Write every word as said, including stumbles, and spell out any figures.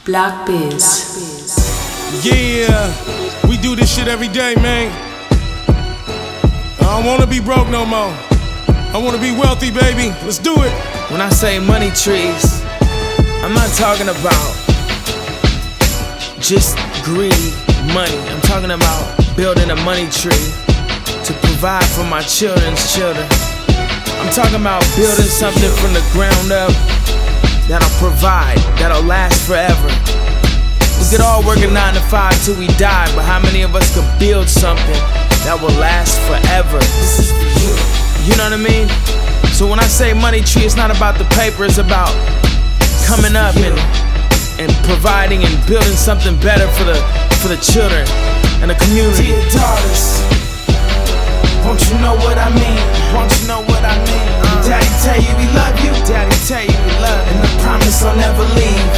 Black Biz. Yeah, we do this shit every day, man. I don't wanna be broke no more. I wanna be wealthy, baby. Let's do it. When I say money trees, I'm not talking about just greedy money. I'm talking about building a money tree to provide for my children's children. I'm talking about building something from the ground up that'll provide, that'll last forever. We could all work a nine to five till we die, but how many of us could build something that will last forever? This is for you. You know what I mean? So when I say money tree, it's not about the paper, it's about coming up and and providing and building something better for the for the children and the community. Dear daughters, won't you know what I mean? Won't you know what I mean? Uh, Daddy tell you we love you. Daddy tell you we love you. And I promise I'll never leave.